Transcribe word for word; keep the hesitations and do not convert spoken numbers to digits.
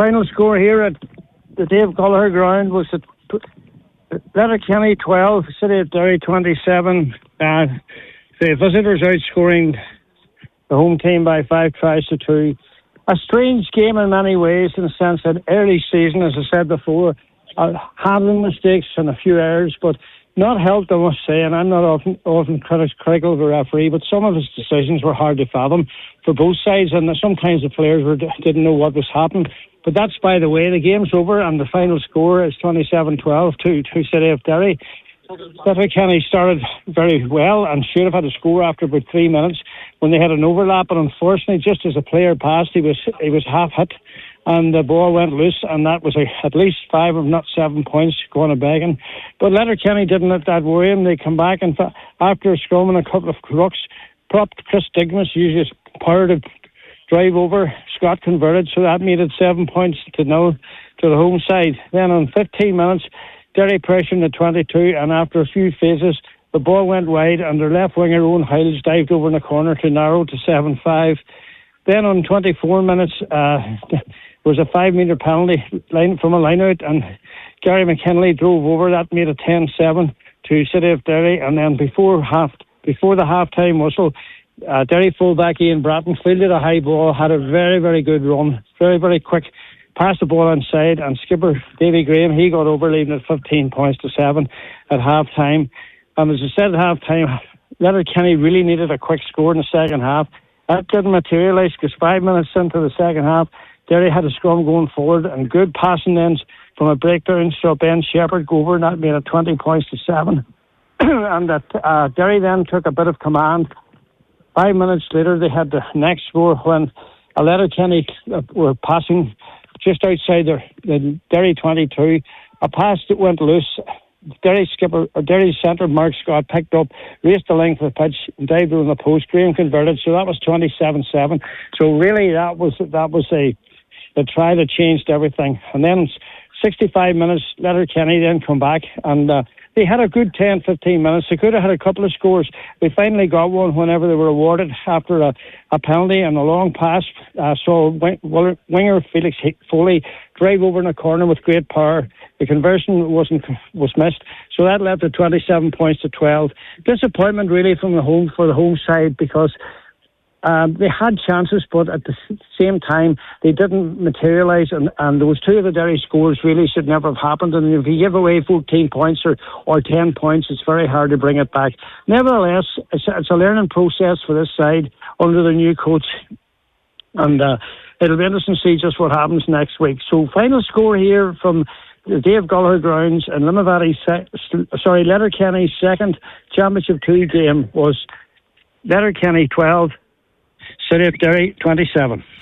final score here at the Dave Gallagher ground was at Letterkenny twelve, City of Derry twenty-seven. Uh, the visitors outscoring the home team by five tries to two. A strange game in many ways, in the sense that early season, as I said before, uh, handling mistakes and a few errors, but not helped, I must say, and I'm not often often critical of the referee, but some of his decisions were hard to fathom for both sides, and sometimes the players were, didn't know what was happening. But that's by the way. The game's over, and the final score is twenty-seven twelve to, to City of Derry. Letterkenny started very well and should have had a score after about three minutes when they had an overlap, and unfortunately, just as a player passed, he was he was half hit, and the ball went loose, and that was a, at least five, if not seven points going a begging. But Letterkenny didn't let that worry him. They come back, and fa- after a scrum and a couple of crooks, propped Chris Digmas, used his power to drive over. Scott converted, so that made it seven points to nil to the home side. Then on fifteen minutes, Derry pressured at twenty-two, and after a few phases, the ball went wide, and their left winger, Owen Hiles, dived over in the corner to narrow to seven five. Then on twenty-four minutes, uh, there was a five-metre penalty line from a line-out, and Gary McKinley drove over. That made it ten seven to City of Derry. And then before half, before the half-time whistle, uh, Derry fullback Ian Bratton fielded a high ball, had a very, very good run, very, very quick, passed the ball inside, and skipper Davy Graham, he got over, leaving it fifteen points to seven at half-time. And as I said at half-time, Letterkenny really needed a quick score in the second half. That didn't materialise, because five minutes into the second half, Derry had a scrum going forward, and good passing ends from a breakdown, so Ben Shepherd go over, and that made it twenty points to seven. And that uh, Derry then took a bit of command. Five minutes later, they had the next score when a Letterkenny uh, were passing just outside their, the Derry twenty-two. A pass that went loose. Derry skipper, or Derry centre, Mark Scott, picked up, raced the length of the pitch, and dived on the post. Graham converted, so that was twenty-seven seven. So really, that was that was a the try that changed everything. And then sixty-five minutes, Letterkenny then come back, and uh, they had a good ten fifteen minutes. They could have had a couple of scores. They finally got one whenever they were awarded after a, a penalty and a long pass. Uh, so wing, winger Felix Foley drive over in a corner with great power. The conversion wasn't was missed, so that led to twenty-seven points to twelve. Disappointment really from the home for the home side, because um, they had chances, but at the same time they didn't materialise, and, and there was two of the Derry scores really should never have happened. And if you give away fourteen points or, or ten points, it's very hard to bring it back. Nevertheless, it's, it's a learning process for this side under the new coach, and uh, it'll be interesting to see just what happens next week. So final score here from the Dave Gallagher grounds and Limavady, se- sorry, Letterkenny's second Championship two game was Letterkenny twelve, City of Derry twenty-seven.